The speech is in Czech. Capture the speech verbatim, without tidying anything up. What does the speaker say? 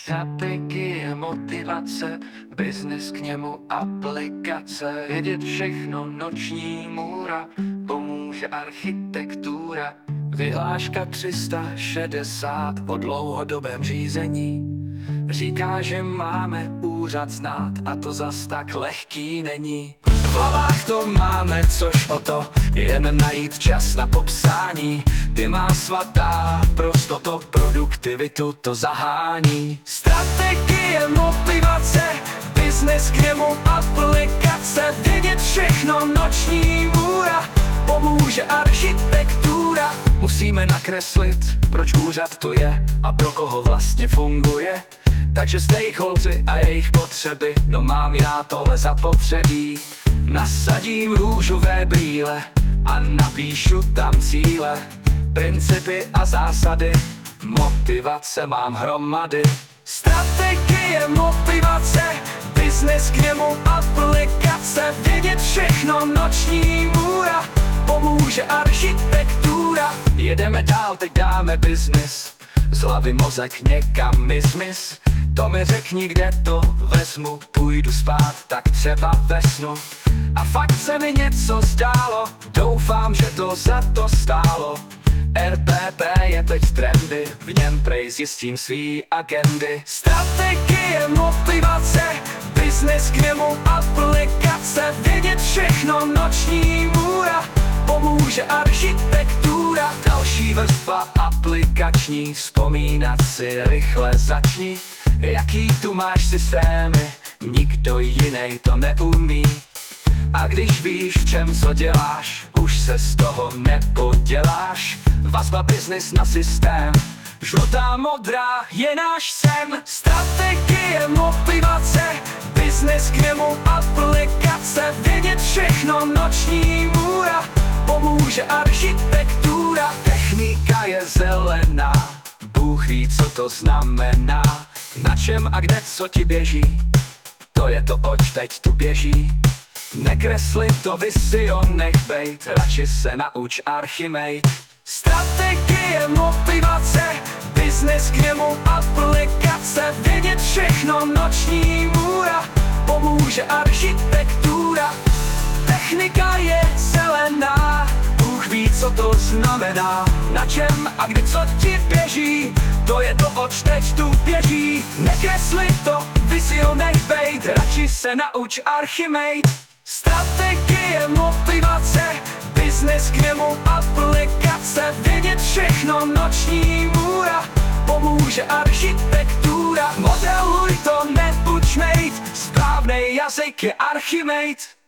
Strategie, motivace, biznis k němu aplikace. Vědět všechno, noční můra, pomůže architektura. Vyhláška tři sta šedesát o dlouhodobém řízení říká, že máme úřad znát, a to zas tak lehký není. V hlavách to máme, což o to, jen najít čas na popsání. Ty má svatá prostoto, produktivitu to zahání. Strategie, motivace, biznes k němu aplikace. Vědět všechno, noční můra, pomůže architektura. Musíme nakreslit, proč úřad tu je a pro koho vlastně funguje. Takže stakeholdři a jejich potřeby, no mám já tohle zapotřebí. Nasadím růžové brýle a napíšu tam cíle, principy a zásady, motivace mám hromady. Strategie, motivace, biznes k němu aplikace. Vědět všechno, noční můra, pomůže architektura. Jedeme dál, teď dáme biznis, z hlavy mozek někam mi zmiz. To mi řekni, kde to vezmu, půjdu spát, tak třeba ve snu. A fakt se mi něco zdálo, doufám, že to za to stálo. R P P je teď trendy, v něm prej zjistím svý agendy. Strategie, motivace, biznes k němu aplikace. Vědět všechno, noční můra, pomůže architektura. Další vrstva aplikační, vzpomínat si rychle začni. Jaký tu máš systémy, nikdo jiný to neumí. A když víš, v čem co děláš, už se z toho nepoděláš. Vazba biznis na systém, žlutá, modrá je náš sen. Strategie, motivace, biznis k němu aplikace. Vědět všechno, noční můra, pomůže architektura. Technika je zelená, Bůh ví, co to znamená. Na čem a kde co ti běží, to je to, oč teď tu běží. Nekresli to visio, nech bejt, radši se nauč Archimate. Strategie, motivace, biznes k němu aplikace. Vědět všechno, noční můra, pomůže architektura. Technika je zelená, Bůh ví, co to znamená. Na čem a kdy co ti běží, to je to, oč teď tu běží. Nekresli to visio, nech bejt, radši se nauč Archimate. Strategie, motivace, biznes k němu aplikace. Vědět všechno, noční můra, pomůže architektura. Modeluj to, nebuď mate, správnej jazyk je Archimate.